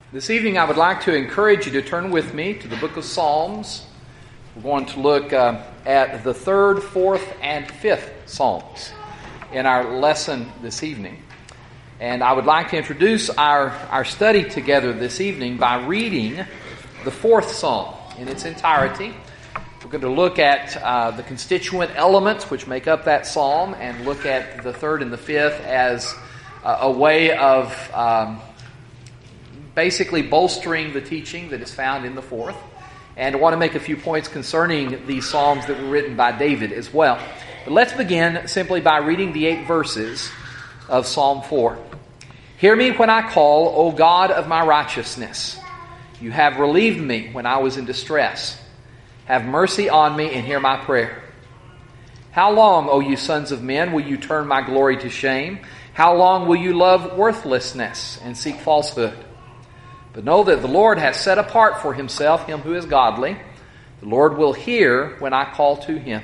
This evening I would like to encourage you to turn with me to the book of Psalms. We're going to look at the 3rd, 4th, and 5th Psalms in our lesson this evening. And I would like to introduce our study together this evening by reading the 4th Psalm in its entirety. We're going to look at the constituent elements which make up that psalm and look at the 3rd and the 5th as a way of basically bolstering the teaching that is found in the 4th. And I want to make a few points concerning these psalms that were written by David as well. But let's begin simply by reading the 8 verses of Psalm 4. Hear me when I call, O God of my righteousness. You have relieved me when I was in distress. Have mercy on me and hear my prayer. How long, O you sons of men, will you turn my glory to shame? How long will you love worthlessness and seek falsehood? But know that the Lord has set apart for himself him who is godly. The Lord will hear when I call to him.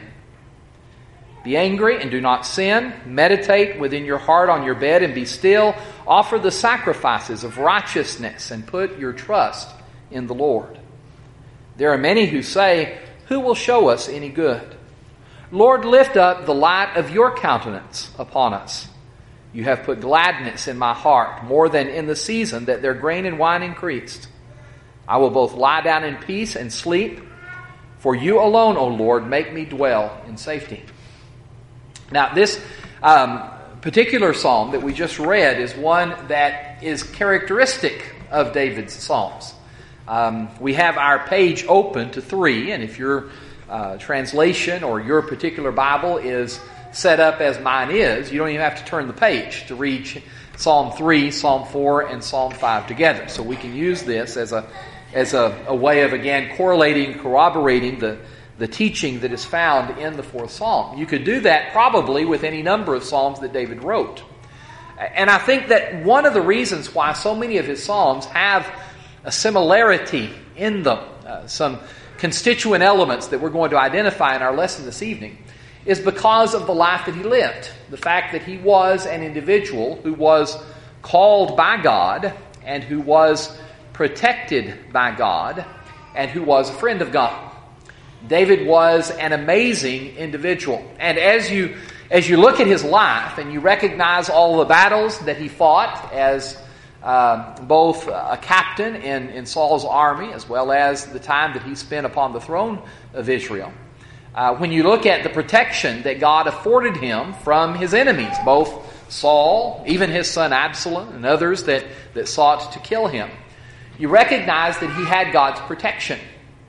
Be angry and do not sin. Meditate within your heart on your bed and be still. Offer the sacrifices of righteousness and put your trust in the Lord. There are many who say, who will show us any good? Lord, lift up the light of your countenance upon us. You have put gladness in my heart, more than in the season that their grain and wine increased. I will both lie down in peace and sleep. For you alone, O Lord, make me dwell in safety. Now, this particular psalm that we just read is one that is characteristic of David's psalms. We have our page open to 3, and if your translation or your particular Bible is set up as mine is, you don't even have to turn the page to read Psalm 3, Psalm 4, and Psalm 5 together. So we can use this as a way of, again, corroborating the teaching that is found in the 4th Psalm. You could do that probably with any number of psalms that David wrote. And I think that one of the reasons why so many of his psalms have a similarity in them, some constituent elements that we're going to identify in our lesson this evening, is because of the life that he lived. The fact that he was an individual who was called by God and who was protected by God and who was a friend of God. David was an amazing individual. And as you look at his life and you recognize all the battles that he fought as both a captain in Saul's army as well as the time that he spent upon the throne of Israel, when you look at the protection that God afforded him from his enemies, both Saul, even his son Absalom, and others that sought to kill him, you recognize that he had God's protection.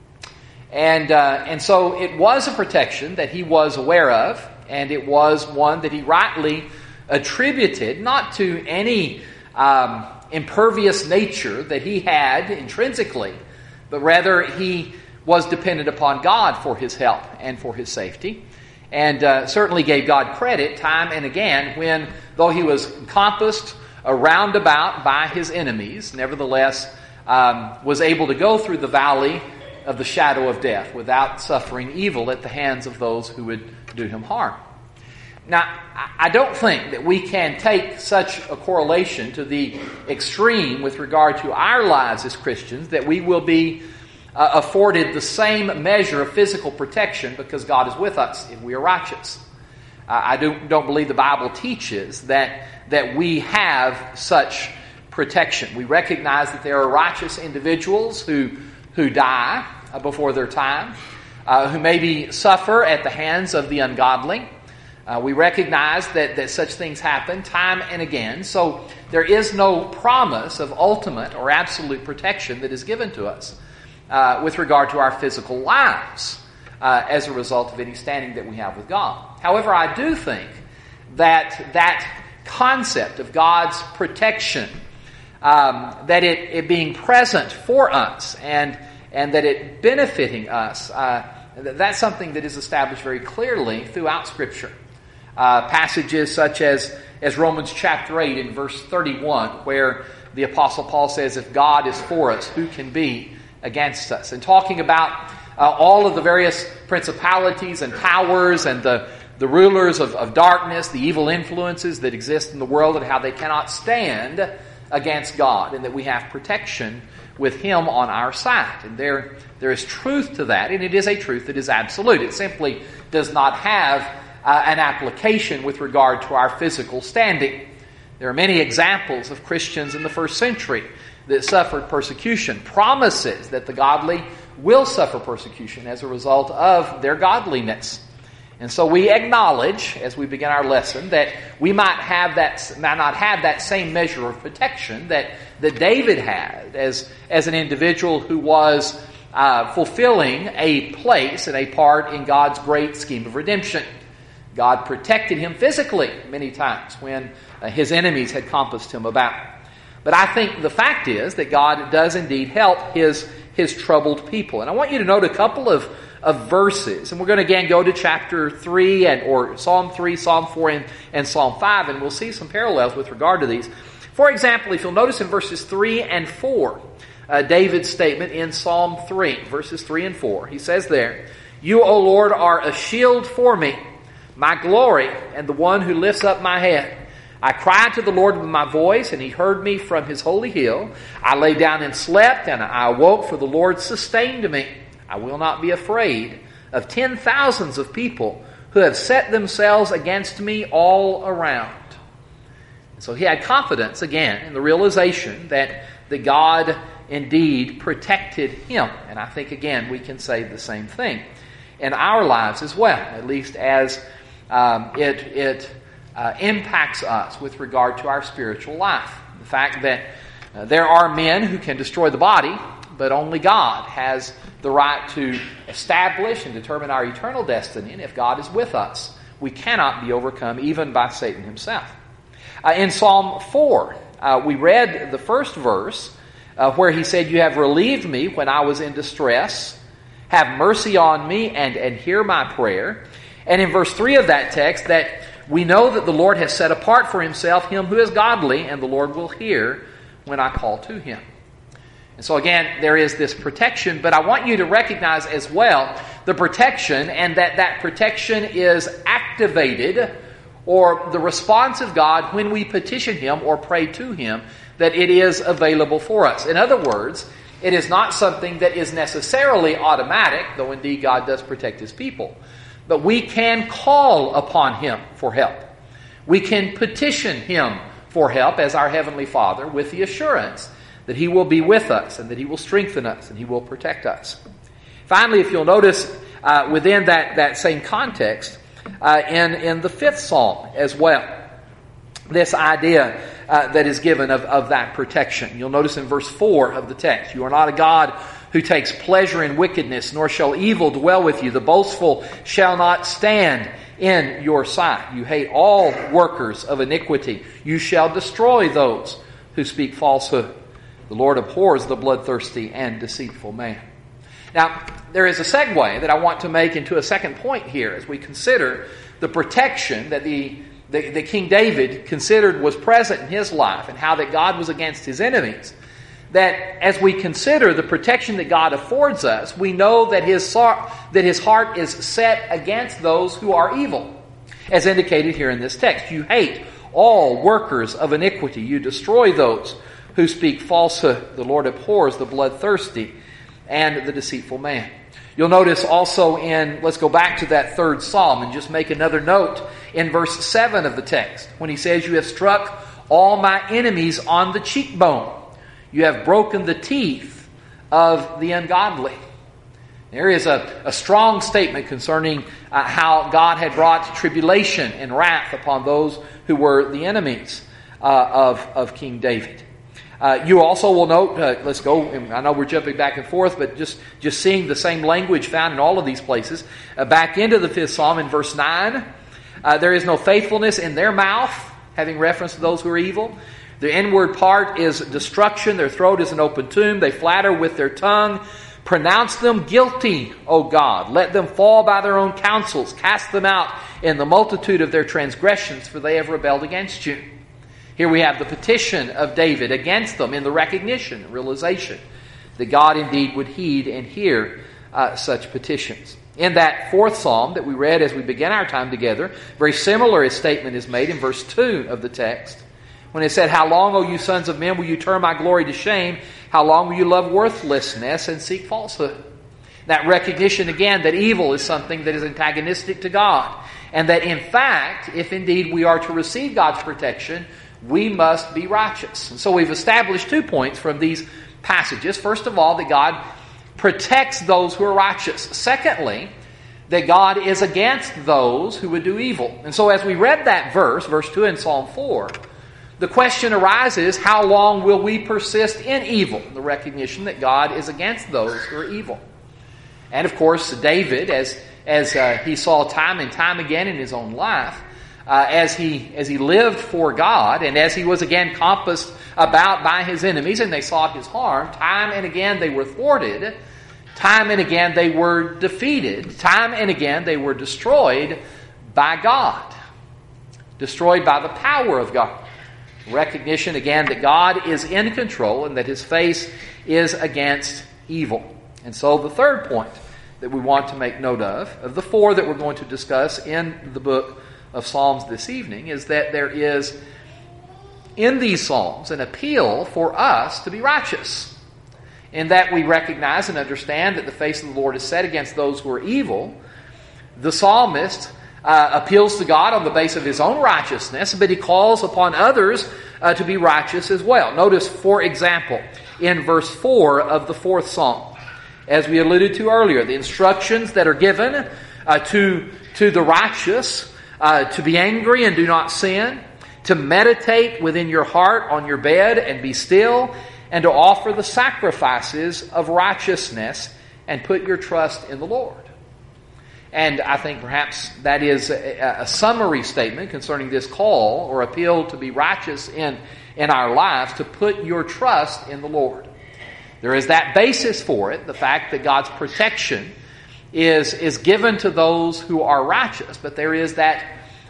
And so it was a protection that he was aware of, and it was one that he rightly attributed not to any impervious nature that he had intrinsically, but rather he was dependent upon God for his help and for his safety, and certainly gave God credit time and again when, though he was encompassed around about by his enemies, nevertheless was able to go through the valley of the shadow of death without suffering evil at the hands of those who would do him harm. Now, I don't think that we can take such a correlation to the extreme with regard to our lives as Christians that we will be afforded the same measure of physical protection because God is with us if we are righteous. I don't believe the Bible teaches that we have such protection. We recognize that there are righteous individuals who die before their time, who maybe suffer at the hands of the ungodly. We recognize that such things happen time and again. So there is no promise of ultimate or absolute protection that is given to us with regard to our physical lives as a result of any standing that we have with God. However, I do think that concept of God's protection, that it being present for us and that it benefiting us, that's something that is established very clearly throughout Scripture. Passages such as Romans chapter 8 in verse 31, where the Apostle Paul says, if God is for us, who can be against us? And talking about all of the various principalities and powers and the rulers of darkness, the evil influences that exist in the world and how they cannot stand against God and that we have protection with Him on our side. And there is truth to that, and it is a truth that is absolute. It simply does not have an application with regard to our physical standing. There are many examples of Christians in the first century that suffered persecution, promises that the godly will suffer persecution as a result of their godliness. And so we acknowledge, as we begin our lesson, that we might not have that same measure of protection that David had as an individual who was fulfilling a place and a part in God's great scheme of redemption. God protected him physically many times when his enemies had compassed him about. But I think the fact is that God does indeed help His troubled people. And I want you to note a couple of verses. And we're going to again go to chapter 3 or Psalm 3, Psalm 4, and Psalm 5. And we'll see some parallels with regard to these. For example, if you'll notice in verses 3 and 4, David's statement in Psalm 3, verses 3 and 4. He says there, "You, O Lord, are a shield for me, my glory, and the one who lifts up my head. I cried to the Lord with my voice, and He heard me from His holy hill. I lay down and slept, and I awoke, for the Lord sustained me. I will not be afraid of 10,000s of people who have set themselves against me all around." And so he had confidence, again, in the realization that God indeed protected him. And I think, again, we can say the same thing in our lives as well, at least as it impacts us with regard to our spiritual life. The fact that there are men who can destroy the body, but only God has the right to establish and determine our eternal destiny. And if God is with us, we cannot be overcome even by Satan himself. In Psalm 4, we read the first verse where he said, "You have relieved me when I was in distress. Have mercy on me and hear my prayer." And in verse 3 of that text, that we know that the Lord has set apart for Himself him who is godly, and the Lord will hear when I call to Him. And so again, there is this protection, but I want you to recognize as well the protection, and that protection is activated, or the response of God when we petition Him or pray to Him, that it is available for us. In other words, it is not something that is necessarily automatic, though indeed God does protect His people. But we can call upon Him for help. We can petition Him for help as our Heavenly Father with the assurance that He will be with us and that He will strengthen us and He will protect us. Finally, if you'll notice within that same context, in the 5th Psalm as well, this idea that is given of that protection. You'll notice in verse 4 of the text, "You are not a God who takes pleasure in wickedness, nor shall evil dwell with you. The boastful shall not stand in your sight. You hate all workers of iniquity. You shall destroy those who speak falsehood. The Lord abhors the bloodthirsty and deceitful man." Now, there is a segue that I want to make into a second point here as we consider the protection that the King David considered was present in his life and how that God was against his enemies. That as we consider the protection that God affords us, we know that his heart is set against those who are evil, as indicated here in this text. "You hate all workers of iniquity. You destroy those who speak falsehood. The Lord abhors the bloodthirsty and the deceitful man." You'll notice also let's go back to that 3rd Psalm and just make another note in verse 7 of the text, when he says, "You have struck all my enemies on the cheekbone. You have broken the teeth of the ungodly." There is a strong statement concerning how God had brought tribulation and wrath upon those who were the enemies of King David. You also will note, let's go, I know we're jumping back and forth, but just seeing the same language found in all of these places. Back into the 5th Psalm in verse 9, "There is no faithfulness in their mouth," having reference to those who are evil. "Their inward part is destruction. Their throat is an open tomb. They flatter with their tongue. Pronounce them guilty, O God. Let them fall by their own counsels. Cast them out in the multitude of their transgressions, for they have rebelled against you." Here we have the petition of David against them in the recognition, realization that God indeed would heed and hear such petitions. In that 4th Psalm that we read as we began our time together, very similar statement is made in verse 2 of the text, when it said, "How long, O you sons of men, will you turn my glory to shame? How long will you love worthlessness and seek falsehood?" That recognition again that evil is something that is antagonistic to God. And that in fact, if indeed we are to receive God's protection, we must be righteous. And so we've established 2 points from these passages. First of all, that God protects those who are righteous. Secondly, that God is against those who would do evil. And so as we read that verse 2 in Psalm 4, the question arises, how long will we persist in evil? The recognition that God is against those who are evil. And of course, David, as he saw time and time again in his own life, as he lived for God, and as he was again compassed about by his enemies, and they sought his harm, time and again they were thwarted, time and again they were defeated, time and again they were destroyed by God, destroyed by the power of God. Recognition again that God is in control and that His face is against evil. And so the third point that we want to make note of the 4 that we're going to discuss in the book of Psalms this evening, is that there is in these Psalms an appeal for us to be righteous. In that we recognize and understand that the face of the Lord is set against those who are evil. The psalmist appeals to God on the basis of his own righteousness, but he calls upon others to be righteous as well. Notice, for example, in verse 4 of the 4th Psalm, as we alluded to earlier, the instructions that are given to the righteous to be angry and do not sin, to meditate within your heart on your bed and be still, and to offer the sacrifices of righteousness and put your trust in the Lord. And I think perhaps that is a summary statement concerning this call or appeal to be righteous in our lives, to put your trust in the Lord. There is that basis for it, the fact that God's protection is given to those who are righteous, but there is that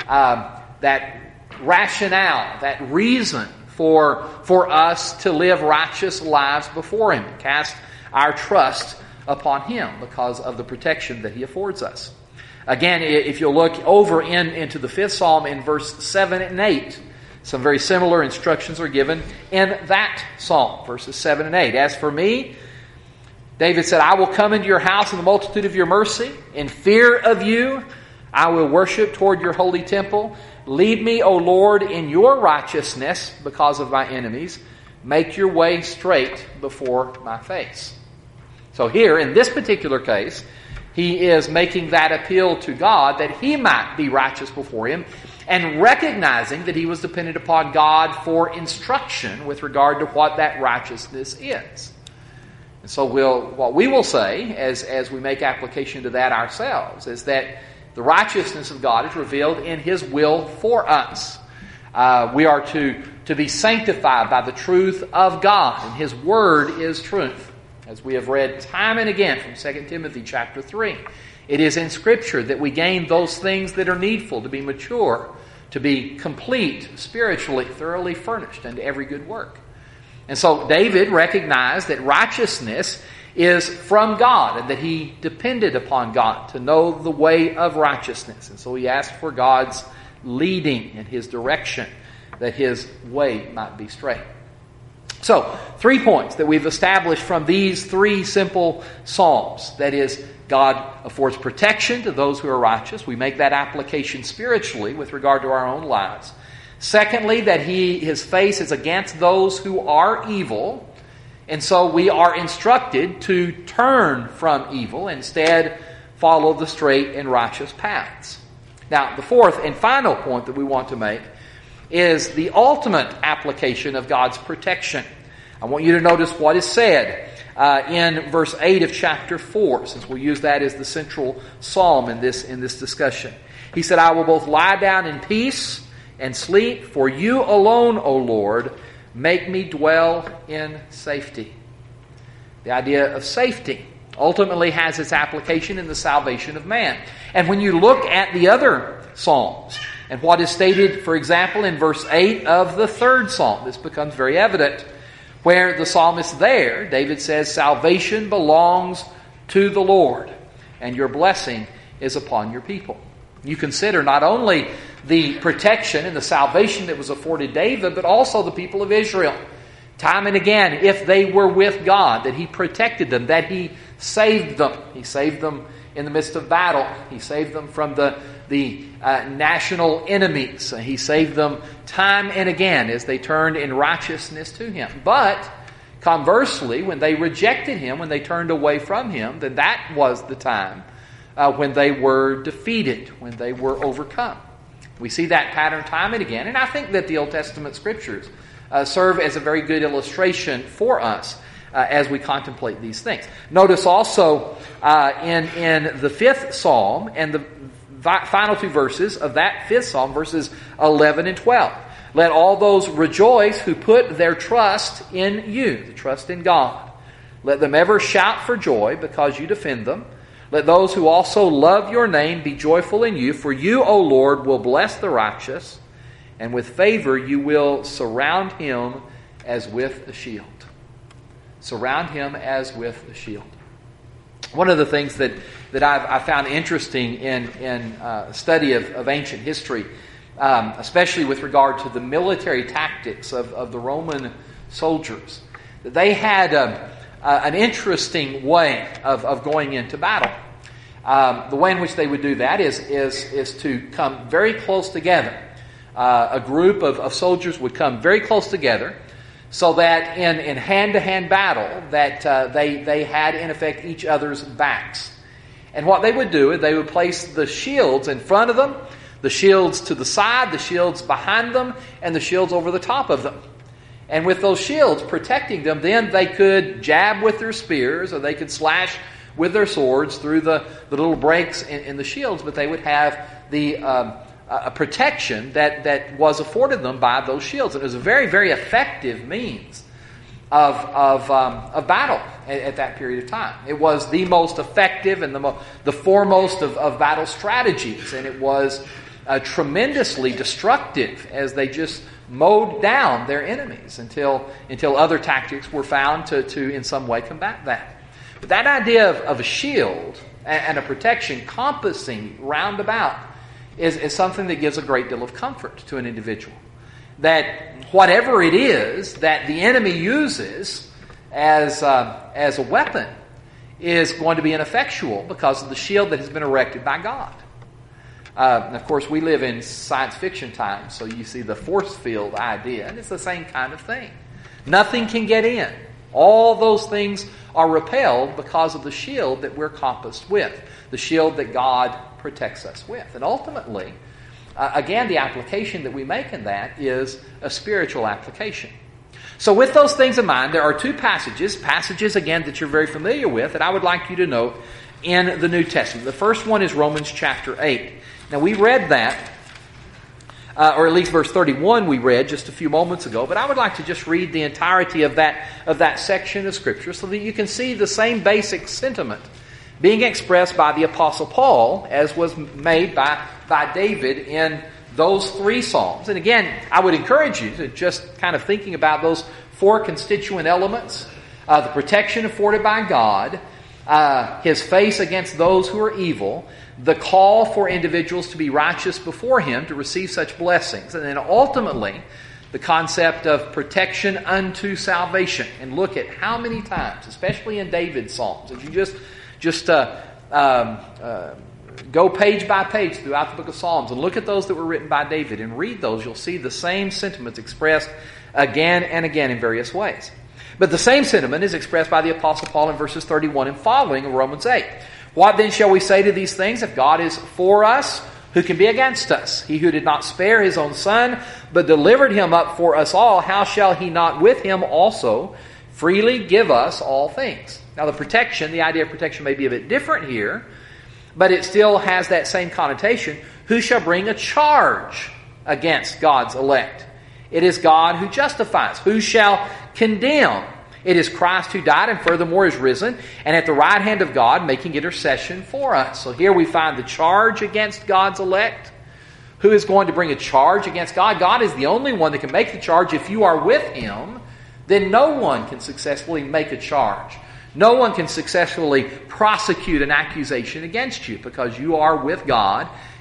rationale, that reason for us to live righteous lives before Him, cast our trust upon Him because of the protection that He affords us. Again, if you'll look over into the 5th Psalm in verse 7 and 8, some very similar instructions are given in that psalm, verses 7 and 8. "As for me," David said, "I will come into your house in the multitude of your mercy. In fear of you, I will worship toward your holy temple. Lead me, O Lord, in your righteousness because of my enemies. Make your way straight before my face." So here, in this particular case, he is making that appeal to God that he might be righteous before Him, and recognizing that he was dependent upon God for instruction with regard to what that righteousness is. And so what we will say, as we make application to that ourselves, is that the righteousness of God is revealed in His will for us. We are to be sanctified by the truth of God, and His Word is truth. As we have read time and again from 2 Timothy chapter 3. It is in Scripture that we gain those things that are needful to be mature, to be complete, spiritually, thoroughly furnished unto every good work. And so David recognized that righteousness is from God and that he depended upon God to know the way of righteousness. And so he asked for God's leading and His direction, that his way might be straight. So, 3 points that we've established from these 3 simple psalms. That is, God affords protection to those who are righteous. We make that application spiritually with regard to our own lives. Secondly, that His face is against those who are evil. And so we are instructed to turn from evil, instead follow the straight and righteous paths. Now, the 4th and final point that we want to make is the ultimate application of God's protection. I want you to notice what is said in verse 8 of chapter 4, since we'll use that as the central psalm in this discussion. He said, "I will both lie down in peace and sleep, for you alone, O Lord, make me dwell in safety." The idea of safety ultimately has its application in the salvation of man. And when you look at the other psalms, and what is stated, for example, in verse 8 of the 3rd Psalm, this becomes very evident, where the psalmist there, David says, "Salvation belongs to the Lord, and your blessing is upon your people." You consider not only the protection and the salvation that was afforded David, but also the people of Israel. Time and again, if they were with God, that He protected them, that He saved them. He saved them in the midst of battle. He saved them from the national enemies. He saved them time and again as they turned in righteousness to Him. But conversely, when they rejected Him, when they turned away from Him, then that was the time when they were defeated, when they were overcome. We see that pattern time and again, and I think that the Old Testament Scriptures serve as a very good illustration for us as we contemplate these things. Notice also in the 5th Psalm and the final two verses of that 5th Psalm, verses 11 and 12. Let all those rejoice who put their trust in you, the trust in God. Let them ever shout for joy because you defend them. Let those who also love your name be joyful in you, for you, O Lord, will bless the righteous, and with favor you will surround him as with a shield. Surround him as with a shield. One of the things that I found interesting in study of ancient history, especially with regard to the military tactics of the Roman soldiers, they had an interesting way of going into battle. The way in which they would do that is to come very close together. A group of soldiers would come very close together, so that in hand-to-hand battle that they had in effect each other's backs. And what they would do is they would place the shields in front of them, the shields to the side, the shields behind them, and the shields over the top of them. And with those shields protecting them, then they could jab with their spears, or they could slash with their swords through the little breaks in the shields, but they would have the a protection that was afforded them by those shields. And it was a very, very effective means of battle at that period of time. It was the most effective and the foremost of battle strategies, and it was tremendously destructive as they just mowed down their enemies until other tactics were found to in some way combat that. But that idea of a shield and a protection compassing round about is something that gives a great deal of comfort to an individual. That whatever it is that the enemy uses as a weapon is going to be ineffectual because of the shield that has been erected by God. And of course, we live in science fiction times, so you see the force field idea, and it's the same kind of thing. Nothing can get in. All those things are repelled because of the shield that we're compassed with, the shield that God protects us with. And ultimately, again, the application that we make in that is a spiritual application. So with those things in mind, there are two passages again that you're very familiar with, that I would like you to note in the New Testament. The first one is Romans chapter 8. Now we read that, or at least verse 31 we read just a few moments ago, but I would like to just read the entirety of that section of Scripture so that you can see the same basic sentiment being expressed by the Apostle Paul as was made by David in those three Psalms. And again, I would encourage you to just kind of thinking about those four constituent elements, the protection afforded by God, His face against those who are evil, the call for individuals to be righteous before Him to receive such blessings, and then ultimately the concept of protection unto salvation. And look at how many times, especially in David's Psalms, if you just go page by page throughout the book of Psalms and look at those that were written by David and read those, you'll see the same sentiments expressed again and again in various ways. But the same sentiment is expressed by the Apostle Paul in verses 31 and following of Romans 8. What then shall we say to these things? If God is for us, who can be against us? He who did not spare His own Son, but delivered Him up for us all, how shall He not with Him also freely give us all things? Now the idea of protection may be a bit different here, but it still has that same connotation. Who shall bring a charge against God's elect? It is God who justifies. Who shall condemn? It is Christ who died and furthermore is risen, and at the right hand of God making intercession for us. So here we find the charge against God's elect. Who is going to bring a charge against God? God is the only one that can make the charge. If you are with Him, then no one can successfully make a charge. No one can successfully prosecute an accusation against you because you are with God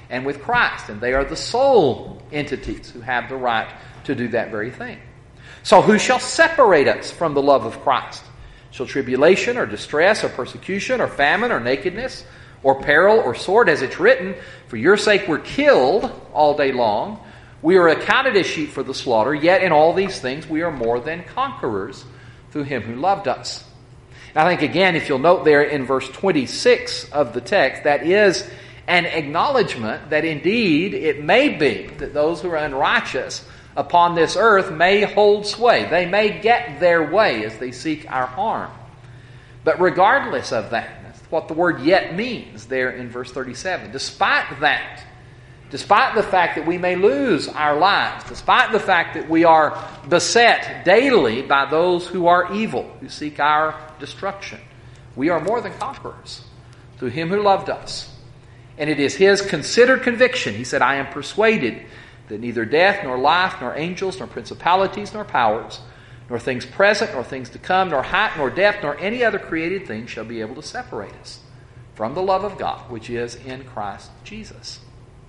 and with Christ. And they are the sole entities who have the right to do that very thing. So who shall separate us from the love of Christ? Shall tribulation or distress or persecution or famine or nakedness or peril or sword? As it's written, for your sake we're killed all day long. We are accounted as sheep for the slaughter. Yet in all these things we are more than conquerors through him who loved us. And I think again, if you'll note there in verse 26 of the text, that is an acknowledgement that indeed it may be that those who are unrighteous upon this earth may hold sway. They may get their way as they seek our harm. But regardless of that, that's what the word yet means there in verse 37. Despite that, despite the fact that we may lose our lives, despite the fact that we are beset daily by those who are evil, who seek our destruction, we are more than conquerors through him who loved us. And it is his considered conviction. He said, I am persuaded that neither death, nor life, nor angels, nor principalities, nor powers, nor things present, nor things to come, nor height, nor depth, nor any other created thing shall be able to separate us from the love of God, which is in Christ Jesus.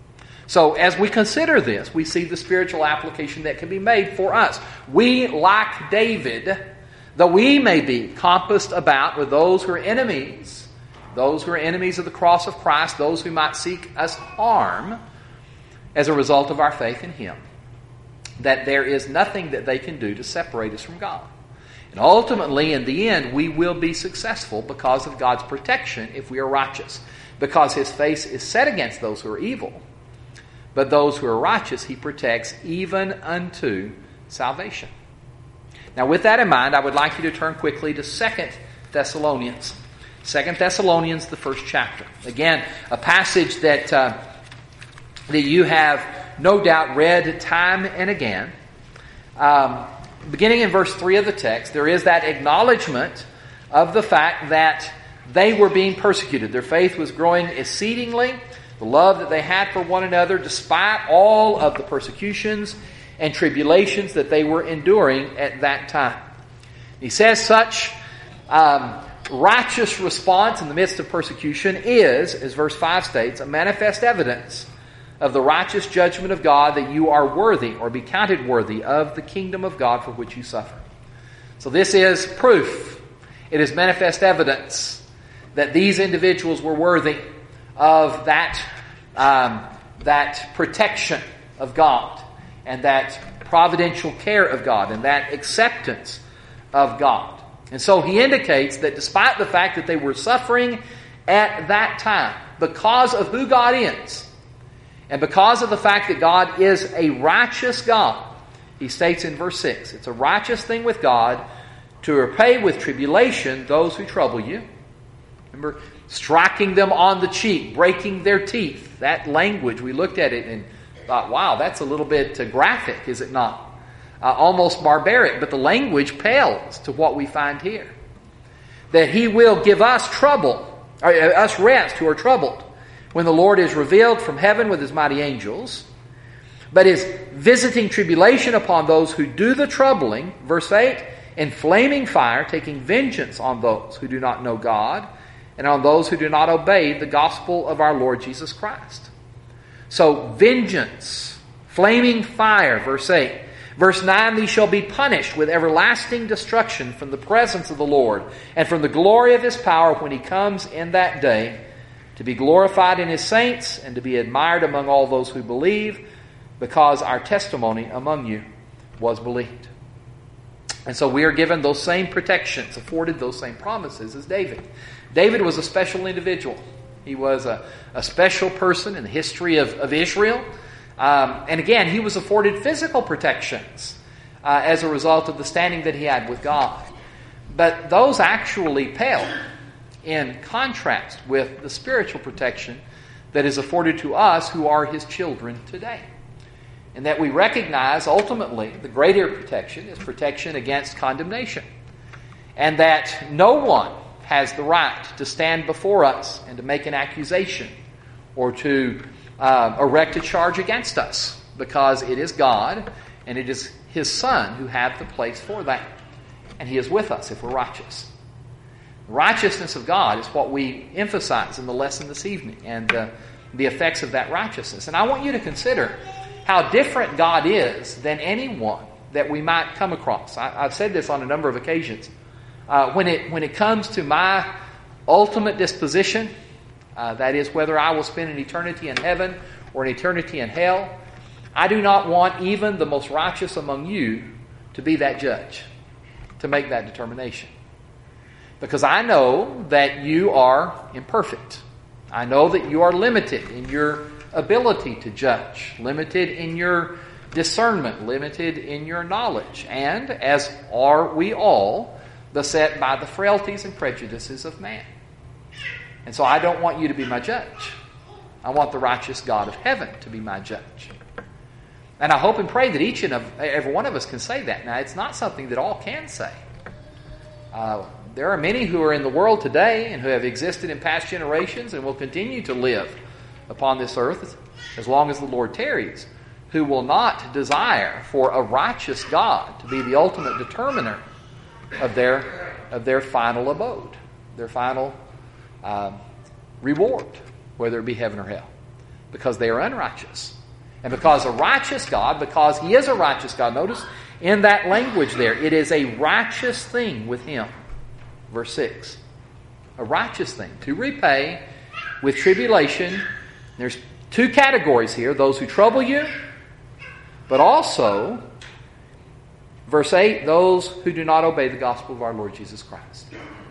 So as we consider this, we see the spiritual application that can be made for us. We, like David, though we may be compassed about with those who are enemies of the cross of Christ, those who might seek us harm, as a result of our faith in him, that there is nothing that they can do to separate us from God. And ultimately, in the end, we will be successful because of God's protection if we are righteous. Because his face is set against those who are evil. But those who are righteous, he protects even unto salvation. Now, with that in mind, I would like you to turn quickly to 2 Thessalonians. 2 Thessalonians, the first chapter. Again, a passage that you have no doubt read time and again. Beginning in verse 3 of the text, there is that acknowledgement of the fact that they were being persecuted. Their faith was growing exceedingly. The love that they had for one another, despite all of the persecutions and tribulations that they were enduring at that time. He says such righteous response in the midst of persecution is, as verse 5 states, a manifest evidence of the righteous judgment of God, that you are worthy or be counted worthy of the kingdom of God for which you suffer. So this is proof. It is manifest evidence that these individuals were worthy of that protection of God and that providential care of God and that acceptance of God. And so he indicates that despite the fact that they were suffering at that time, because of who God is, and because of the fact that God is a righteous God, he states in verse 6, it's a righteous thing with God to repay with tribulation those who trouble you. Remember, striking them on the cheek, breaking their teeth. That language, we looked at it and thought, wow, that's a little bit graphic, is it not? Almost barbaric, but the language pales to what we find here. That he will give us trouble, or us rest who are troubled, when the Lord is revealed from heaven with his mighty angels, but is visiting tribulation upon those who do the troubling, verse 8, in flaming fire, taking vengeance on those who do not know God, and on those who do not obey the gospel of our Lord Jesus Christ. So, vengeance, flaming fire, verse 8. Verse 9, these shall be punished with everlasting destruction from the presence of the Lord, and from the glory of his power when he comes in that day, to be glorified in his saints, and to be admired among all those who believe, because our testimony among you was believed. And so we are given those same protections, afforded those same promises as David. David was a special individual. He was a special person in the history of Israel. And again, he was afforded physical protections as a result of the standing that he had with God. But those actually pale in contrast with the spiritual protection that is afforded to us who are his children today. And that we recognize ultimately the greater protection is protection against condemnation. And that no one has the right to stand before us and to make an accusation or to erect a charge against us, because it is God and it is his Son who have the place for that. And he is with us if we're righteous. The righteousness of God is what we emphasize in the lesson this evening. And the effects of that righteousness. And I want you to consider how different God is than anyone that we might come across. I've said this on a number of occasions. When it comes to my ultimate disposition, that is whether I will spend an eternity in heaven or an eternity in hell, I do not want even the most righteous among you to be that judge, to make that determination. Because I know that you are imperfect. I know that you are limited in your ability to judge, limited in your discernment, limited in your knowledge, and, as are we all, beset by the frailties and prejudices of man. And so I don't want you to be my judge. I want the righteous God of heaven to be my judge. And I hope and pray that each and every one of us can say that. Now, it's not something that all can say. There are many who are in the world today and who have existed in past generations and will continue to live upon this earth as long as the Lord tarries, who will not desire for a righteous God to be the ultimate determiner of their final abode, their final reward, whether it be heaven or hell, because they are unrighteous. And because a righteous God, because He is a righteous God, notice in that language there, it is a righteous thing with Him. Verse 6. A righteous thing to repay with tribulation. There's two categories here, those who trouble you, but also, verse 8, those who do not obey the gospel of our Lord Jesus Christ.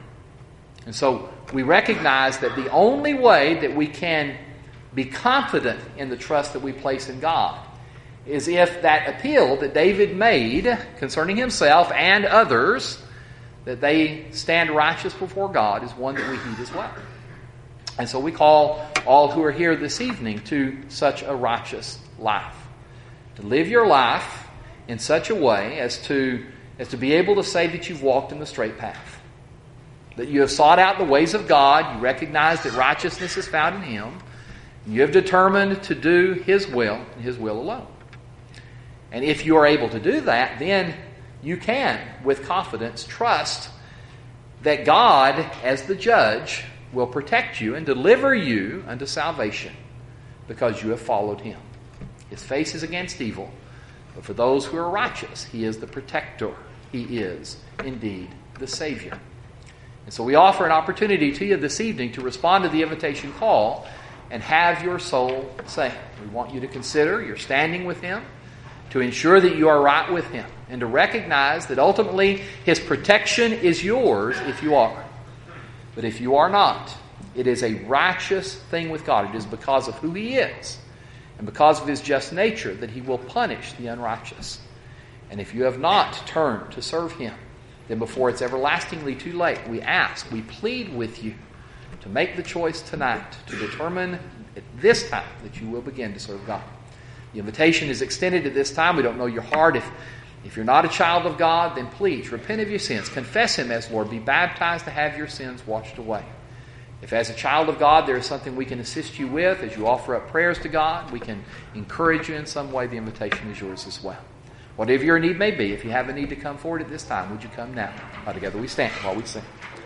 And so we recognize that the only way that we can be confident in the trust that we place in God is if that appeal that David made concerning himself and others, that they stand righteous before God, is one that we heed as well. And so we call all who are here this evening to such a righteous life. To live your life in such a way as to be able to say that you've walked in the straight path. That you have sought out the ways of God, you recognize that righteousness is found in Him, and you have determined to do His will and His will alone. And if you are able to do that, then you can, with confidence, trust that God, as the judge, will protect you and deliver you unto salvation because you have followed Him. His face is against evil, but for those who are righteous, He is the protector. He is indeed the Savior. And so we offer an opportunity to you this evening to respond to the invitation call and have your soul saved. We want you to consider your standing with Him, to ensure that you are right with Him, and to recognize that ultimately His protection is yours if you are. But if you are not, it is a righteous thing with God. It is because of who He is and because of His just nature that He will punish the unrighteous. And if you have not turned to serve Him, then before it's everlastingly too late, we ask, we plead with you to make the choice tonight to determine at this time that you will begin to serve God. The invitation is extended at this time. We don't know your heart. If you're not a child of God, then please repent of your sins. Confess Him as Lord. Be baptized to have your sins washed away. If as a child of God there is something we can assist you with as you offer up prayers to God, we can encourage you in some way, the invitation is yours as well. Whatever your need may be, if you have a need to come forward at this time, would you come now? Together we stand while we sing.